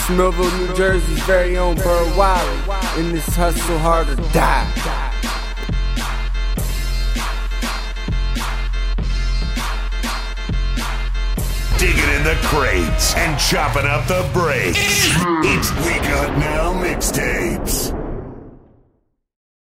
It's Millville, New Jersey's very own Bird Wiley. In this hustle, hard to die. Digging in the crates and chopping up the breaks. It's We Got Now Mixtapes.